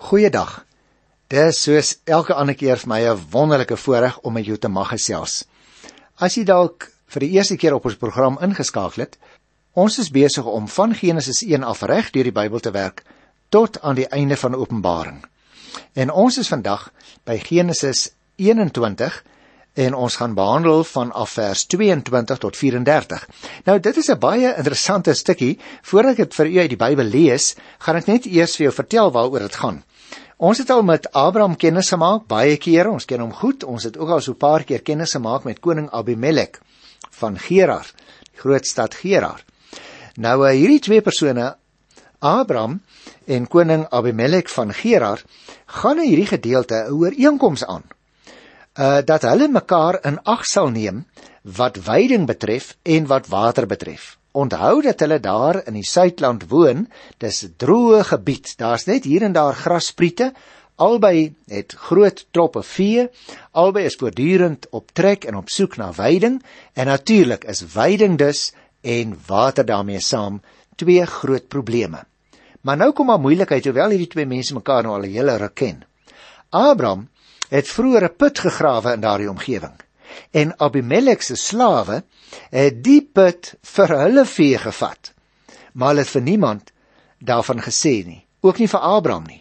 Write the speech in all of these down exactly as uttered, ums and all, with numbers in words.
Goeiedag. Dis soos elke ander keer vir my 'n wonderlike voorreg om met jou te mag gesels. As jy dalk vir die eerste keer op ons program ingeskakel het, ons is besig om van Genesis een af reg deur die Bybel te werk tot aan die einde van Openbaring. En ons is vandag by Genesis eenentwintig en ons gaan behandel vanaf vers tweeëntwintig tot vyf en dertig. Nou, dit is 'n baie interessante stukkie. Voordat ek dit vir u uit die Bybel lees, gaan ek net eers vir jou vertel waaroor dit gaan. Ons het al met Abraham kennis gemaak, baie kere, ons ken hom goed. Ons het ook al so 'n paar keer kennis gemaak met koning Abimelek van Gerar, die groot stad Gerar. Nou, hierdie twee persone, Abraham en koning Abimelek van Gerar, gaan in hierdie gedeelte 'n ooreenkoms aan. Uh, dat hulle mekaar in ag sal neem wat veiding betref en wat water betref. Onthou dat hulle daar in die Suidland woon, dis 'n droë gebied, daar's net hier en daar grasspriete, albei het groot troppe vee, albei is voortdurend op trek en op soek na veiding, en natuurlik is veiding dus en water daarmee saam twee groot probleme. Maar nou kom maar moeilikheid, hoewel hierdie twee mense mekaar nou al 'n hele ruk ken. Abraham het vroeër 'n put gegrawe in daardie omgewing. En Abimelek se slawe het die put vir hulle vee gevat. Maar hulle het vir niemand daarvan gesê nie, ook nie vir Abraham nie.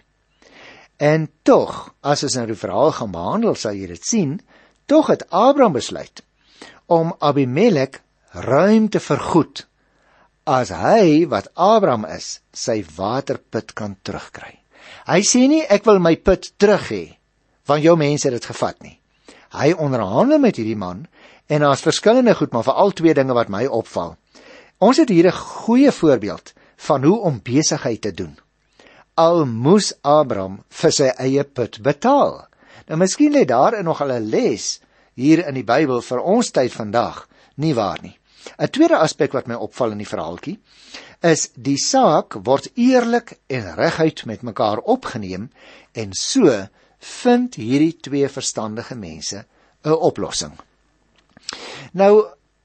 En tog, as ons nou die verhaal gaan behandel, sal jy dit sien, tog het Abraham besluit om Abimelek ruim te vergoed as hy, wat Abraham is, sy waterput kan terugkry. Hy sê nie, ek wil my put terug hê, van jou mense het dit gevat nie. Hy onderhandel met hierdie man, en daar's verskillende goed, maar veral twee dinge wat my opval. Ons het hier 'n goeie voorbeeld van hoe om besigheid te doen. Al moes Abraham vir sy eie put betaal. Nou, miskien lê daar nog al 'n les hier in die Bybel vir ons tyd vandag, nie waar nie. 'n Tweede aspek wat my opval in die verhaaltjie, is die saak word eerlik en reguit met mekaar opgeneem, en so vind hierdie twee verstandige mense 'n oplossing. Nou,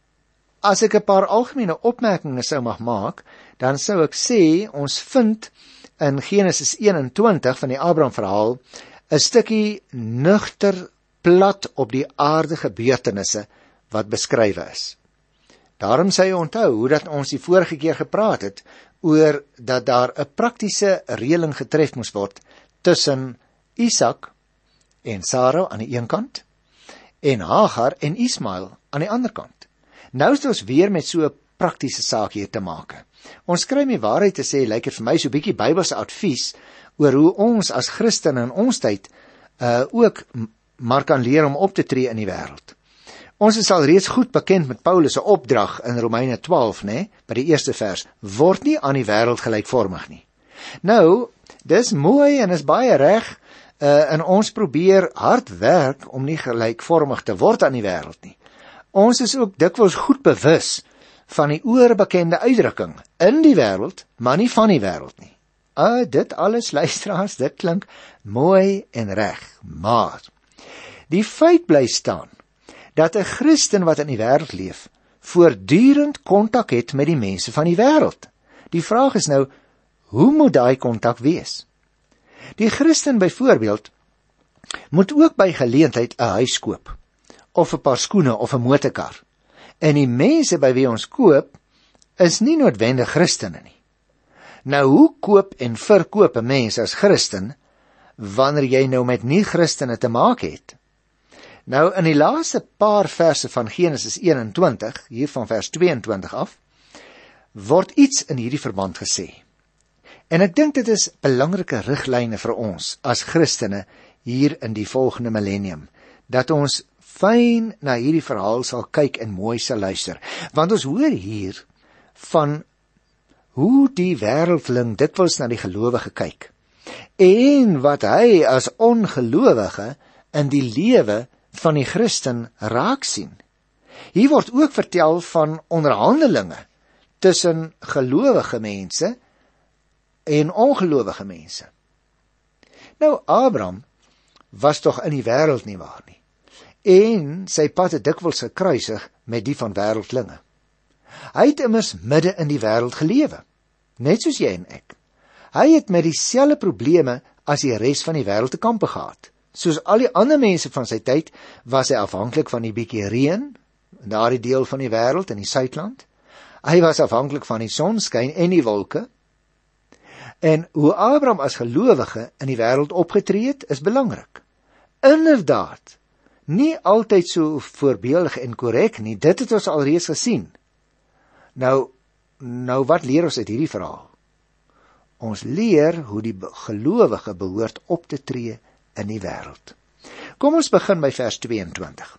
as ek 'n paar algemene opmerkings sou mag maak, dan sou ek sê, ons vind in Genesis eenentwintig van die Abraham verhaal 'n stukkie nugter, plat op die aarde gebeurtenisse wat beskrywe is. Daarom sê jy onthou hoe dat ons die vorige keer gepraat het oor dat daar 'n praktiese reëling getref moes word tussen Isak en Sarah aan die een kant, en Hagar en Ismael aan die ander kant. Nou is ons weer met so 'n praktiese saak hier te maak. Ons kry my waarheid te sê, lyk dit vir my so 'n bietjie Bybelse advies oor hoe ons as Christene in ons tyd uh, ook maar kan leer om op te tree in die wêreld. Ons is al reeds goed bekend met Paulus se opdrag in Romeine twaalf, né, by die eerste vers, word nie aan die wêreld gelykvormig nie. Nou, dis mooi en is baie reg, uh, en ons probeer hard werk om nie gelykvormig te word aan die wêreld nie. Ons is ook dikwels goed bewus van die oorbekende uitdrukking, in die wêreld, maar nie van die wêreld nie. Uh, dit alles, luisteraars, dit klink mooi en reg, maar die feit bly staan, dat 'n Christen wat in die wêreld leef, voortdurend kontak het met die mense van die wêreld. Die vraag is nou, hoe moet daai kontak wees? Die Christen byvoorbeeld moet ook by geleentheid 'n huis koop, of 'n paar skoene of 'n motorkar. En die mense by wie ons koop, is nie noodwendig Christene nie. Nou, hoe koop en verkoop 'n mens as Christen, wanneer jy nou met nie-Christene te maak het? Nou, in die laaste paar verse van Genesis eenentwintig, hier van vers tweeëntwintig af, word iets in hierdie verband gesê. En ek dink dit is belangrike riglyne vir ons as Christene hier in die volgende millennium, dat ons fyn na hierdie verhaal sal kyk en mooi sal luister. Want ons hoor hier van hoe die wêreldling dikwels na die gelowige kyk, en wat hy as ongelowige in die lewe van die Christen raak sien. Hier word ook vertel van onderhandelinge tussen gelowige mense en ongelowige mense. Nou, Abraham was tog in die wêreld nie waar nie, en sy pad het dikwels gekruisig met die van wêreldlinge. Hy het immers midde in die wêreld gelewe, net soos jy en ek. Hy het met dieselfde probleme as die res van die wêreld te kampe gehad. Soos al die ander mense van sy tyd, was hy afhanklik van die bietjie reën, in daardie deel van die wêreld, in die Suidland. Hy was afhanklik van die sonskyn en die wolke. En hoe Abraham as gelowige in die wêreld opgetree het, is belangrik. Inderdaad, nie altyd so voorbeeldig en korrek nie, dit het ons alreeds gesien. Nou, nou wat leer ons uit hierdie verhaal? Ons leer hoe die gelowige behoort op te tree in die wêreld. Kom ons begin by vers tweeëntwintig.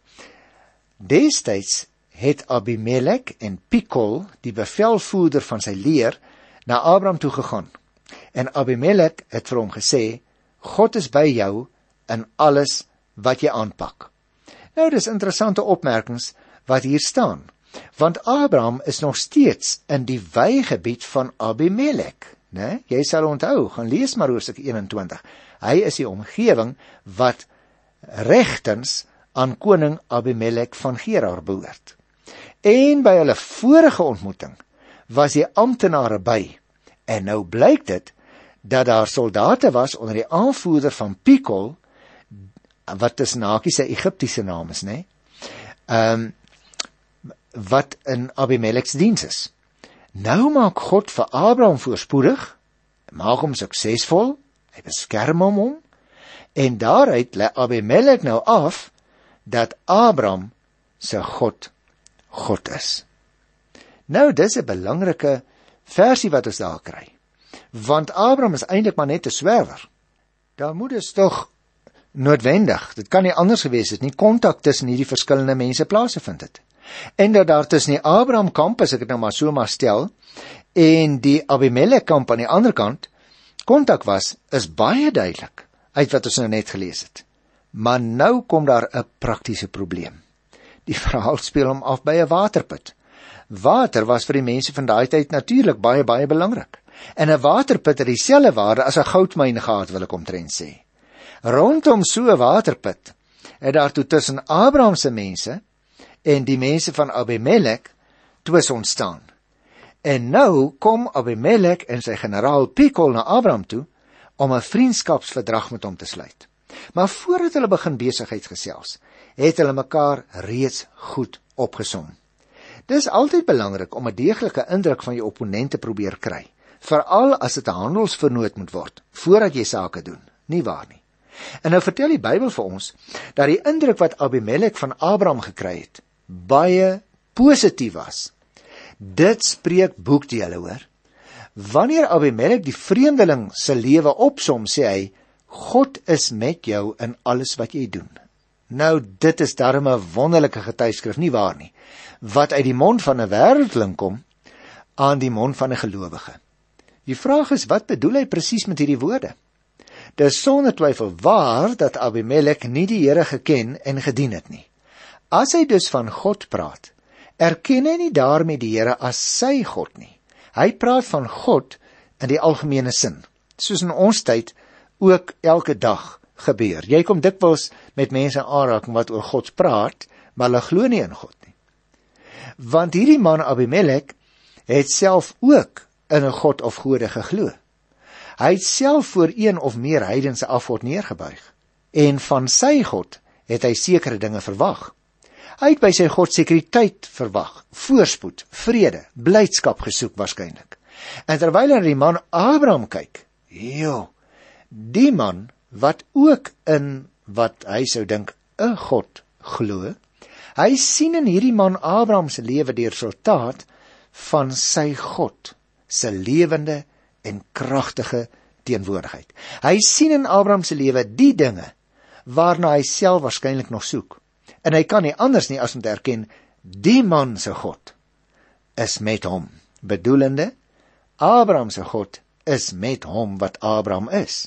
Destyds het Abimelek en Pikol, die bevelvoerder van sy leer, na Abraham toe gegaan. En Abimelek het vir hom gesê, God is by jou in alles wat jy aanpak. Nou, dis interessante opmerkings wat hier staan, want Abraham is nog steeds in die weigebied van Abimelek. Ne? Jy sal onthou, gaan lees maar hoofstuk eenentwintig. Hy is die omgewing wat regtens aan koning Abimelek van Gerar behoort. En by hulle vorige ontmoeting was die amptenare by, en nou blyk dit dat daar soldate was onder die aanvoerder van Pikol, wat tussen hakies sy Egiptiese naam is, né? Um, wat in Abimeleks diens is. Nou maak God vir Abraham voorspoedig, maak hom suksesvol, hy beskerm hom hom, en daaruit lê Abimelek nou af, dat Abraham sy God, God is. Nou, dis 'n belangrike versie wat ons daar kry, want Abraham is eintlik maar net 'n swerwer. Daar moet dus tog noodwendig, dit kan nie anders gewees het nie, kontak tussen hierdie verskillende mense plaas vind het. En dat daar tussen die Abraham kamp, as ek dit nou maar so maar stel, en die Abimelek kamp aan die ander kant, kontak was, is baie duidelik, uit wat ons nou net gelees het. Maar nou kom daar 'n praktiese probleem. Die verhaal speel hom af by 'n waterput. Water was vir die mense van daai tyd natuurlik baie, baie belangrik. En 'n waterput het dieselfde waarde as 'n goudmyn gehad, wil ek omtrent sê. Rondom so 'n waterput het daar toe tussen Abraham se mense en die mense van Abimelek twis ontstaan. En nou kom Abimelek en sy generaal Pikol na Abraham toe om 'n vriendskapsverdrag met hom te sluit. Maar voordat hulle begin besigheid gesels, het hulle mekaar reeds goed opgesom. Dis altyd belangrik om 'n deeglike indruk van jou opponent te probeer kry, veral as dit 'n handelsvernoot moet word, voordat jy sake doen, nie waar nie. En nou vertel die Bybel vir ons, dat die indruk wat Abimelek van Abraham gekry het, baie positief was. Dit spreek boekdele, hoor. Wanneer Abimelek die vreemdeling se lewe opsom, sê hy, God is met jou in alles wat jy doen. Nou, dit is darem 'n wonderlike getuieskrif, nie waar nie, wat uit die mond van 'n wêreldling kom, aan die mond van 'n gelowige. Die vraag is, wat bedoel hy presies met hierdie woorde? Dis sonder twyfel waar dat Abimelek nie die Here geken en gedien het nie. As hy dus van God praat, erken hy nie daarmee die Here as sy God nie. Hy praat van God in die algemene sin, soos in ons tyd ook elke dag gebeur. Jy kom dikwels met mense in aanraking wat oor God praat, maar hulle glo nie in God nie. Want hierdie man Abimelek het self ook in 'n God of gode geglo. Hy het self voor een of meer heidense afgod neergebuig, en van sy God het hy sekere dinge verwag. Hy het by sy God sekuriteit verwag, voorspoed, vrede, blydskap gesoek waarskynlik. En terwyl hy na die man Abraham kyk, joh, die man wat ook in wat hy sou dink 'n God glo, hy sien in hierdie man Abraham se lewe die resultaat van sy God se lewende en kragtige teenwoordigheid. Hy sien in Abraham se lewe die dinge waarna hy self waarskynlik nog soek. En hy kan nie anders nie as om te erken, die man se God is met hom. Bedoelende, Abraham se God is met hom wat Abraham is.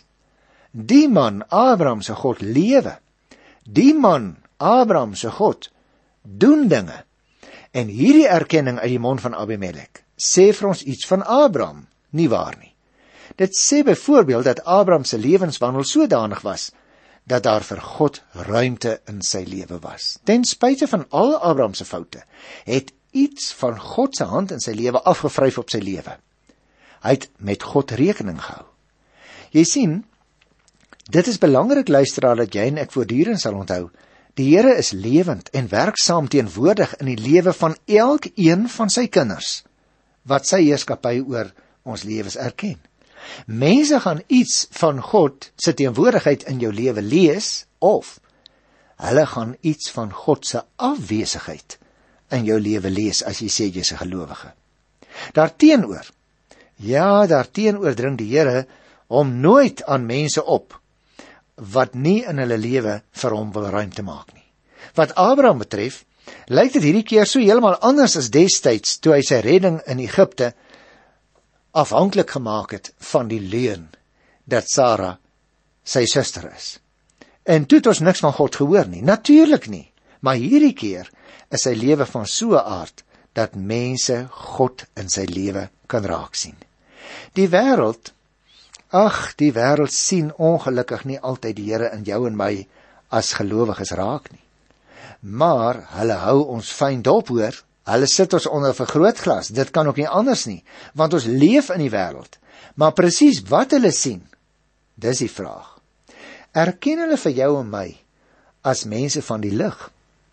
Die man, Abraham se God, lewe. Die man, Abraham se God, doen dinge. En hierdie erkenning uit die mond van Abimelek sê vir ons iets van Abraham, nie waar nie. Dit sê byvoorbeeld dat Abraham se lewenswandel sodanig was, dat daar vir God ruimte in sy lewe was. Ten spyte van al Abraham se foute, het iets van God se hand in sy lewe afgevryf op sy lewe. Hy het met God rekening gehou. Jy sien, Dit is belangrik, luisteraar, dat jy en ek voortdurend sal onthou. Die Here is lewend en werksaam teenwoordig in die lewe van elkeen van sy kinders, wat sy heerskappy oor ons lewens erken. Mense gaan iets van God se teenwoordigheid in jou lewe lees, of hulle gaan iets van God se afwesigheid in jou lewe lees, as jy sê jy's 'n gelowige. Daarteenoor, ja, daarteenoor dring die Here hom nooit aan mense op, wat nie in hulle lewe vir hom wil ruimte maak nie. Wat Abraham betref, lyk dit hierdie keer so heeltemal anders as destyds, toe hy sy redding in Egipte afhanklik gemaak het van die leuen, dat Sara sy suster is. En toe het ons niks van God gehoor nie, natuurlik nie, maar hierdie keer is sy lewe van so 'n aard, dat mense God in sy lewe kan raak sien. Die wêreld, ag, die wêreld sien ongelukkig nie altyd die Here in jou en my as gelowiges raak nie. Maar hulle hou ons fyn dop, hoor. Hulle sit ons onder 'n vergrootglas. Dit kan ook nie anders nie, want ons leef in die wêreld. Maar presies wat hulle sien, dis die vraag. Erken hulle vir jou en my as mense van die lig?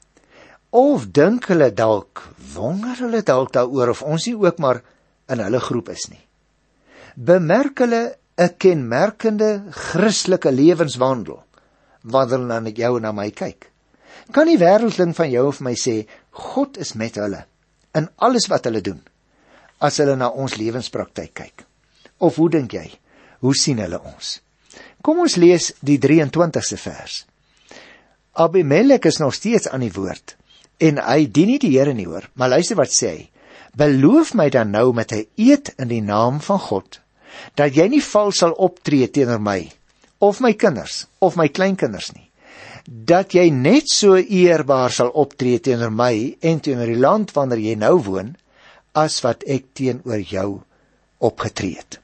Of dink hulle dalk, wonder hulle dalk daaroor of ons nie ook maar in hulle groep is nie? Bemerk hulle 'n kenmerkende Christelike lewenswandel wanneer hulle na jou en na my kyk? Kan die wêreldling van jou of my sê, God is met hulle in alles wat hulle doen, as hulle na ons lewenspraktyk kyk? Of hoe dink jy? Hoe sien hulle ons? Kom ons lees die drieëntwintigste vers. Abimelek is nog steeds aan die woord, en hy dien nie die Here nie, hoor, maar luister wat sê hy. Beloof my dan nou met 'n eed in die naam van God, dat jy nie vals sal optree teenoor my, of my kinders, of my kleinkinders nie, dat jy net so eerbaar sal optree teenoor my en teenoor die land wanneer jy nou woon, as wat ek teenoor jou opgetree het.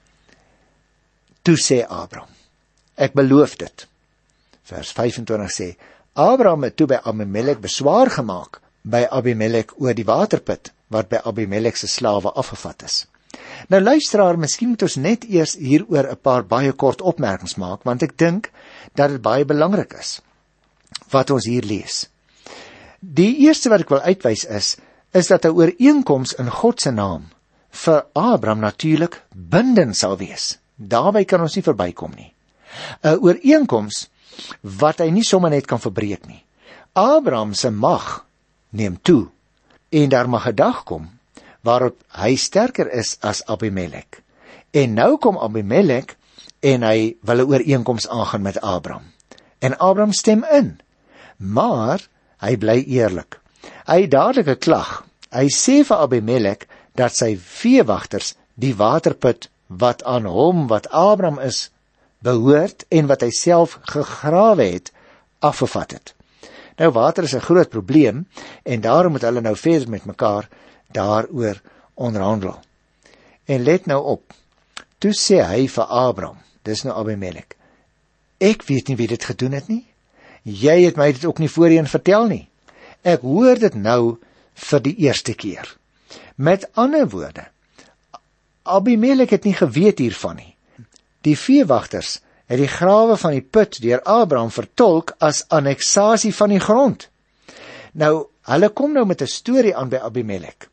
Toe sê Abraham, ek beloof dit. Vers vyfentwintig sê, Abraham het toe by Abimelek beswaar gemaak, by Abimelek oor die waterput, wat by Abimelek se slawe afgevat is. Nou luisteraar, miskien moet ons net eers hieroor 'n paar baie kort opmerkings maak, want ek dink dat dit baie belangrik is, wat ons hier lees. Die eerste wat ek wil uitwys is, is dat 'n ooreenkoms in God se naam vir Abraham natuurlik bindend sal wees. Daarby kan ons nie verbykom nie. 'n Ooreenkoms wat hy nie sommer net kan verbreek nie. Abraham se mag neem toe, en daar mag 'n dag kom waarop hy sterker is as Abimelek. En nou kom Abimelek en hy wil 'n ooreenkoms aangaan met Abraham. En Abraham stem in, maar hy bly eerlik. Hy het dadelik 'n klag. Hy sê vir Abimelek dat sy veewagters die waterput wat aan hom, wat Abraham is, behoort en wat hy self gegrawe het, afgevat het. Nou water is 'n groot probleem en daarom moet hulle nou verder met mekaar daaroor onderhandel. En let nou op, toe sê hy vir Abraham, dis nou Abimelek, ek weet nie wie dit gedoen het nie, jy het my dit ook nie voorheen vertel nie, ek hoor dit nou vir die eerste keer. Met ander woorde, Abimelek het nie geweet hiervan nie. Die veewagters het die grawe van die put deur Abraham vertolk as anneksasie van die grond. Nou, hulle kom nou met 'n storie aan by Abimelek,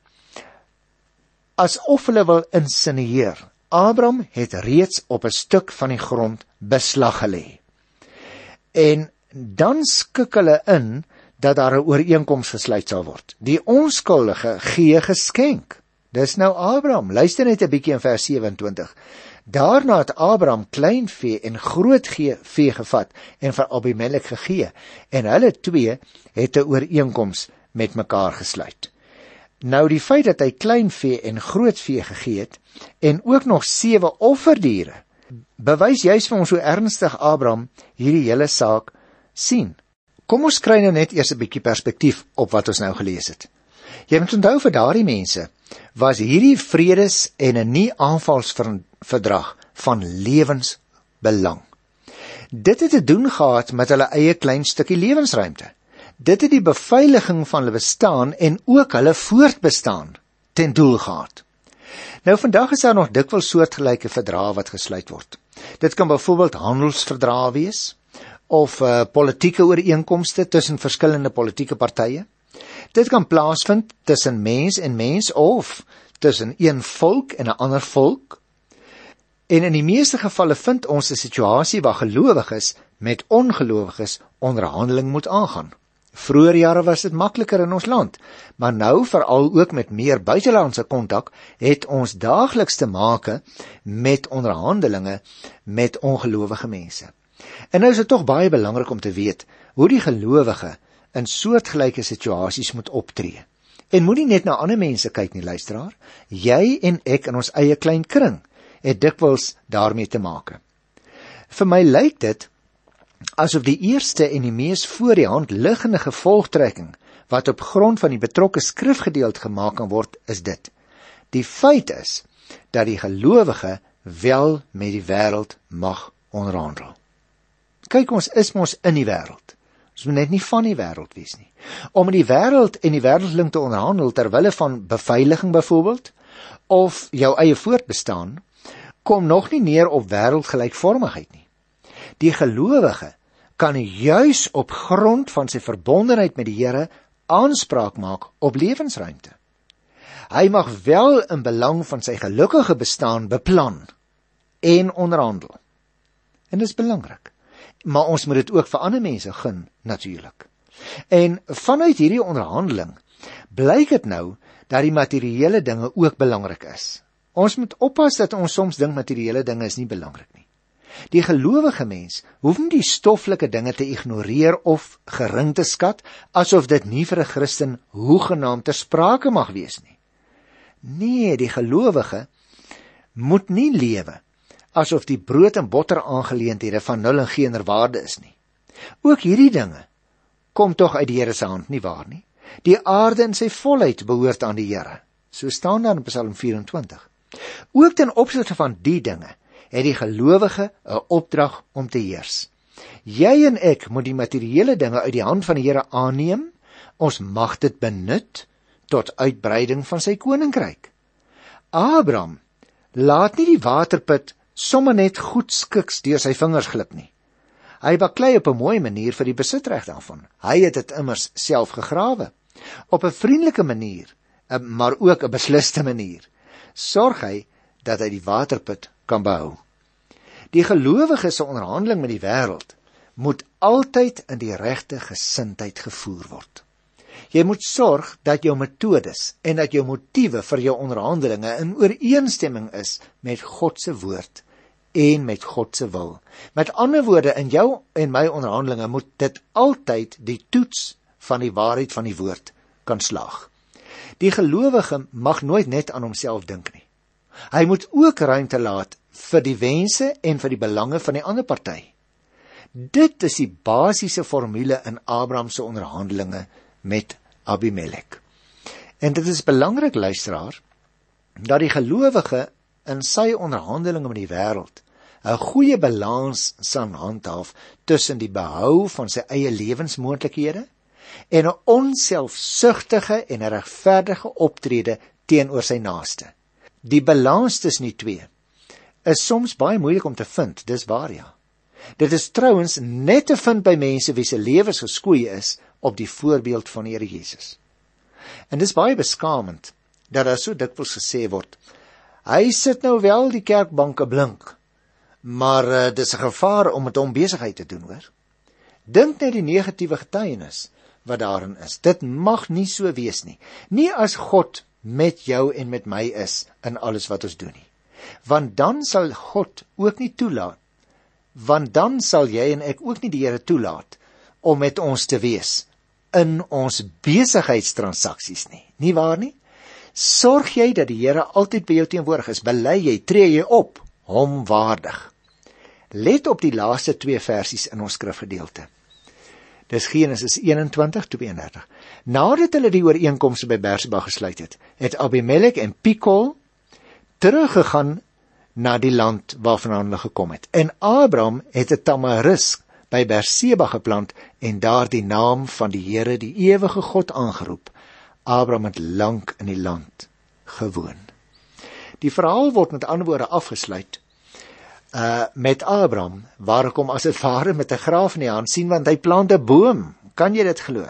asof hulle wil insinueer, Abraham het reeds op 'n stuk van die grond beslag gelê. En dan skik hulle in dat daar 'n ooreenkoms gesluit sal word. Die onskuldige gee geskenk. Dis nou Abraham. Luister net 'n bietjie in vers sewentwintig. Daarna het Abraham klein vee en groot vee gevat en vir Abimelek gegee, en hulle twee het 'n ooreenkoms met mekaar gesluit. Nou die feit dat hy klein vee en groot vee gegee het, en ook nog sewe offerdiere, bewys juis vir ons hoe ernstig Abraham hierdie hele saak sien. Kom ons kry nou net eers 'n bietjie perspektief op wat ons nou gelees het. Jy moet onthou, vir daardie mense was hierdie vredes en 'n nie-aanvalsverdrag van lewensbelang. Dit het te doen gehad met hulle eie klein stukkie lewensruimte. Dit het die beveiliging van hulle bestaan en ook hulle voortbestaan ten doel gehad. Nou vandag is daar nog dikwels soortgelyke verdrae wat gesluit word. Dit kan byvoorbeeld handelsverdrae wees, of uh, politieke ooreenkomste tussen verskillende politieke partye. Dit kan plaasvind tussen mens en mens, of tussen een volk en 'n ander volk. En in die meeste gevalle vind ons 'n situasie waar gelowiges met ongelowiges onderhandeling moet aangaan. Vroeger jare was dit makliker in ons land, maar nou veral ook met meer buitelandse kontak het ons daagliks te make met onderhandelinge met ongelowige mense. En nou is dit tog baie belangrik om te weet hoe die gelowige in soortgelyke situasies moet optree. En moenie net na ander mense kyk nie, luisteraar. Jy en ek in ons eie klein kring het dikwels daarmee te make. Vir my lyk dit asof die eerste en die mees voor die hand liggende gevolgtrekking wat op grond van die betrokke skrifgedeelte gemaak kan word, is dit. Die feit is dat die gelowige wel met die wêreld mag onderhandel. Kyk, ons is mos in die wêreld. Ons moet net nie van die wêreld wees nie. Om in die wêreld en die wêreldling te onderhandel ter wille van beveiliging byvoorbeeld, of jou eie voortbestaan, kom nog nie neer op wêreldgelykvormigheid nie. Die gelowige kan juis op grond van sy verbondenheid met die Here aanspraak maak op lewensruimte. Hy mag wel in belang van sy gelukkige bestaan beplan en onderhandel. En dit is belangrik. Maar ons moet dit ook vir ander mense gun, natuurlik. En vanuit hierdie onderhandeling blyk dit nou dat die materiële dinge ook belangrik is. Ons moet oppas dat ons soms dink materiële dinge is nie belangrik nie. Die gelowige mens hoef nie die stoffelike dinge te ignoreer of gering te skat, asof dit nie vir 'n Christen hoegenaamd ter sprake mag wees nie. Nee, die gelowige moet nie lewe asof die brood en botter aangeleenthede van nul en geen waarde is nie. Ook hierdie dinge kom tog uit die Here se hand, nie waar nie? Die aarde in sy volheid behoort aan die Here. So staan daar in Psalm vyf-en-twintig. Ook ten opsigte van die dinge het die gelowige 'n opdrag om te heers. Jy en ek moet die materiële dinge uit die hand van die Here aanneem. Ons mag dit benut tot uitbreiding van sy koninkryk. Abraham laat nie die waterput sommer net goed skiks deur sy vingers glip nie. Hy baklei op 'n mooi manier vir die besitreg daarvan. Hy het dit immers self gegrawe. Op 'n vriendelike manier, maar ook 'n besliste manier, sorg hy dat hy die waterput kan behou. Die gelowige se onderhandeling met die wêreld moet altyd in die regte gesindheid gevoer word. Jy moet sorg dat jou metodes en dat jou motiewe vir jou onderhandelinge in ooreenstemming is met God se woord en met God se wil. Met ander woorde, in jou en my onderhandelinge moet dit altyd die toets van die waarheid van die woord kan slaag. Die gelowige mag nooit net aan homself dink nie. Hy moet ook ruimte laat vir die wense en vir die belange van die ander party. Dit is die basiese formule in Abraham se onderhandelinge met Abimelek. En dit is belangrik, luisteraar, dat die gelowige in sy onderhandelinge met die wêreld 'n goeie balans sal handhaaf tussen die behou van sy eie lewensmoontlikhede en 'n onselfsugtige en 'n regverdige optrede teenoor sy naaste. Die balans tussen die twee is soms baie moeilik om te vind, dis waar ja. Dit is trouens net te vind by mense wie se lewens geskoei is op die voorbeeld van die Here Jesus. En dis baie beskaamend dat daar so dikwels gesê word, hy sit nou wel die kerkbanke blink, maar uh, dis 'n gevaar om met hom besigheid te doen, hoor. Dink net die negatiewe getuienis wat daarin is. Dit mag nie so wees nie. Nie as God met jou en met my is in alles wat ons doen nie. Want dan sal God ook nie toelaat, want dan sal jy en ek ook nie die Here toelaat om met ons te wees in ons besigheidstransaksies nie. Nie waar nie? Sorg jy dat die Here altyd by jou teenwoordig is, bely jy, tree jy op, hom waardig. Let op die laaste twee versies in ons skrifgedeelte. Dis Genesis eenentwintig tweeëndertig. Nadat hulle die ooreenkomste by Berseba gesluit het, het Abimelek en Pikol teruggegaan na die land waarvan hulle gekom het. En Abraham het 'n tamarisk by Berseba geplant en daar die naam van die Here, die ewige God, aangeroep. Abraham het lank in die land gewoon. Die verhaal word met ander woorde afgesluit uh, met Abraham, waar ek hom as het ware met 'n graaf in die hand sien, want hy plant 'n boom. Kan jy dit glo?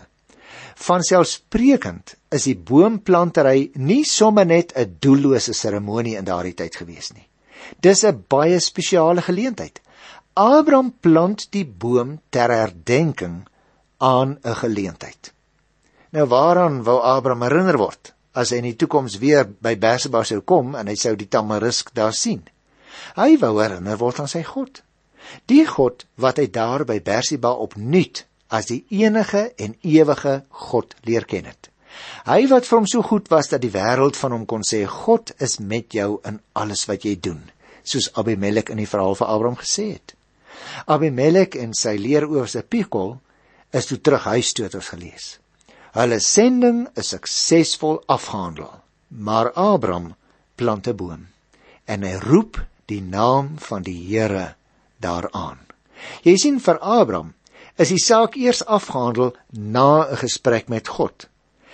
Vanselfsprekend is die boomplantery nie sommer net 'n doellose seremonie in daardie tyd gewees nie. Dis 'n baie spesiale geleentheid. Abraham plant die boom ter herdenking aan 'n geleentheid. Nou waaraan wou Abraham herinner word, as hy in die toekoms weer by Berseba sou kom en hy sou die tamarisk daar sien? Hy wou herinner word aan sy God. Die God wat hy daar by Berseba opnuut as die enige en ewige God leer ken het. Hy wat vir hom so goed was dat die wêreld van hom kon sê, God is met jou in alles wat jy doen, soos Abimelek in die verhaal van Abraham gesê het. Abimelek en sy leeroowerste Pikol is toe terug huis toe, het ons gelees. Hulle sending is suksesvol afgehandel, maar Abraham plant 'n boom en hy roep die naam van die Here daaraan. Jy sien, vir Abraham is die saak eers afgehandel na 'n gesprek met God.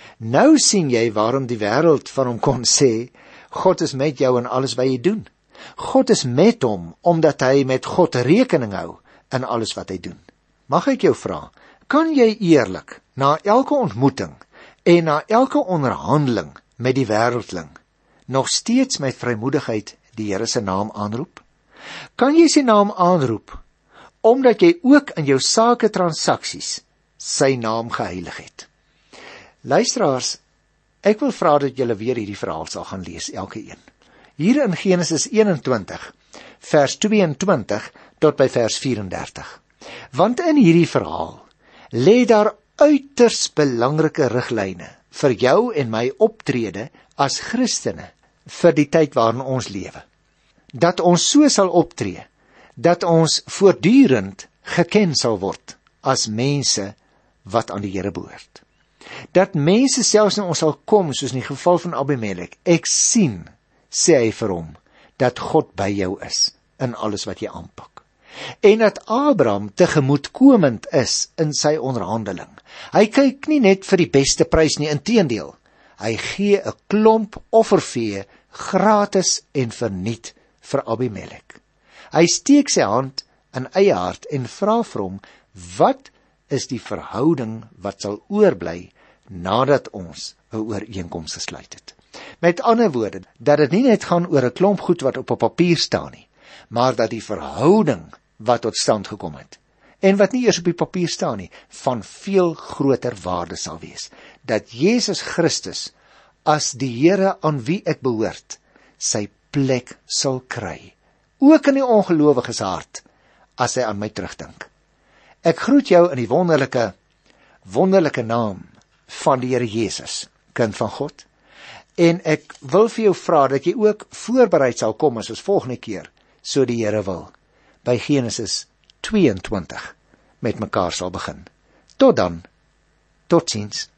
Nou sien jy waarom die wêreld van hom kon sê, God is met jou in alles wat jy doen. God is met hom, omdat hy met God rekening hou in alles wat hy doen. Mag ek jou vra, kan jy eerlik, na elke ontmoeting en na elke onderhandeling met die wêreldling, nog steeds met vrymoedigheid die Here se naam aanroep? Kan jy sy naam aanroep, omdat jy ook in jou sake transaksies sy naam geheilig het? Luisteraars, ek wil vra dat julle weer hierdie verhaal sal gaan lees, elke een. Hier in Genesis eenentwintig, vers tweeëntwintig tot by vers vyf-en-dertig. Want in hierdie verhaal lê daar uiters belangrike riglyne vir jou en my optrede as Christene vir die tyd waarin ons lewe. Dat ons so sal optree, dat ons voortdurend geken sal word as mense wat aan die Here behoort. Dat mense selfs na ons sal kom, soos in die geval van Abimelek, ek sien, sê hy vir hom, dat God by jou is in alles wat jy aanpak. En dat Abraham tegemoetkomend is in sy onderhandeling. Hy kyk nie net vir die beste prys nie, inteendeel, hy gee 'n klomp offervee gratis en verniet vir Abimelek. Hy steek sy hand in eie hart en vra vir hom, wat is die verhouding wat sal oorbly nadat ons 'n ooreenkoms gesluit het? Met ander woorde, dat dit nie net gaan oor 'n klomp goed wat op 'n papier staan nie, maar dat die verhouding wat tot stand gekom het, en wat nie eers op die papier staan nie, van veel groter waarde sal wees. Dat Jesus Christus, as die Here aan wie ek behoort, sy plek sal kry, ook in die ongelowiges hart, as hy aan my terugdink. Ek groet jou in die wonderlike, wonderlike naam van die Here Jesus, kind van God, en ek wil vir jou vra dat jy ook voorbereid sal kom as ons volgende keer, so die Here wil, by Genesis tweeëntwintig met mekaar sal begin. Tot dan, totsiens.